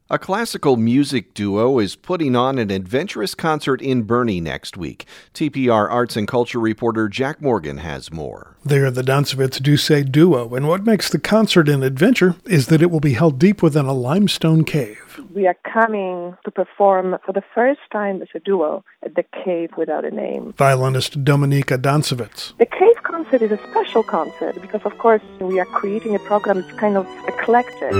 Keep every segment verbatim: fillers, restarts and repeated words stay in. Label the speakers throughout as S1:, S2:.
S1: A classical music duo is putting on an adventurous concert in Boerne next week. T P R arts and culture reporter Jack Morgan has more.
S2: They are the Dancevits Douce duo, and what makes the concert an adventure is that it will be held deep within a limestone cave.
S3: We are coming to perform for the first time as a duo at the Cave Without a Name.
S2: Violinist Dominika Dancevits.
S3: The Cave concert is a special concert because, of course, we are creating a program that's kind of eclectic.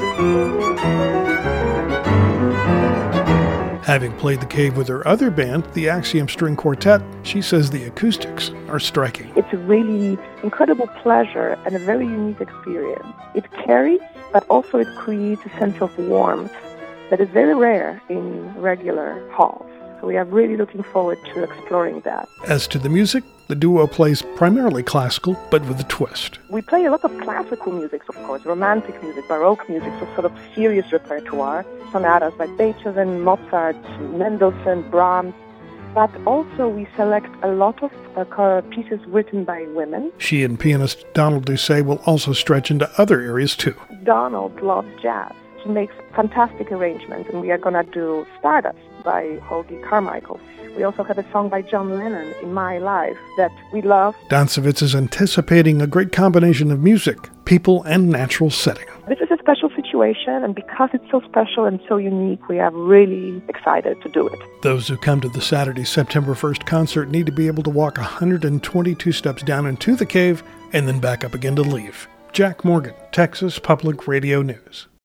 S2: Having played the Cave with her other band, the Axiom String Quartet, she says the acoustics are striking.
S3: It's a really incredible pleasure and a very unique experience. It carries, but also it creates a sense of warmth that is very rare in regular halls. So we are really looking forward to exploring that.
S2: As to the music, the duo plays primarily classical, but with a twist.
S3: We play a lot of classical music, of course, romantic music, Baroque music, so sort of serious repertoire. Sonatas by Beethoven, Mozart, Mendelssohn, Brahms. But also we select a lot of uh, pieces written by women.
S2: She and pianist Donald Douce will also stretch into other areas too.
S3: Donald loves jazz. He makes fantastic arrangements, and we are going to do Stardust by Hoagy Carmichael. We also have a song by John Lennon, In My Life, that we love.
S2: Dancevits is anticipating a great combination of music, people, and natural setting.
S3: This is a special situation, and because it's so special and so unique, we are really excited to do it.
S2: Those who come to the Saturday, September first concert need to be able to walk one hundred twenty-two steps down into the cave and then back up again to leave. Jack Morgan, Texas Public Radio News.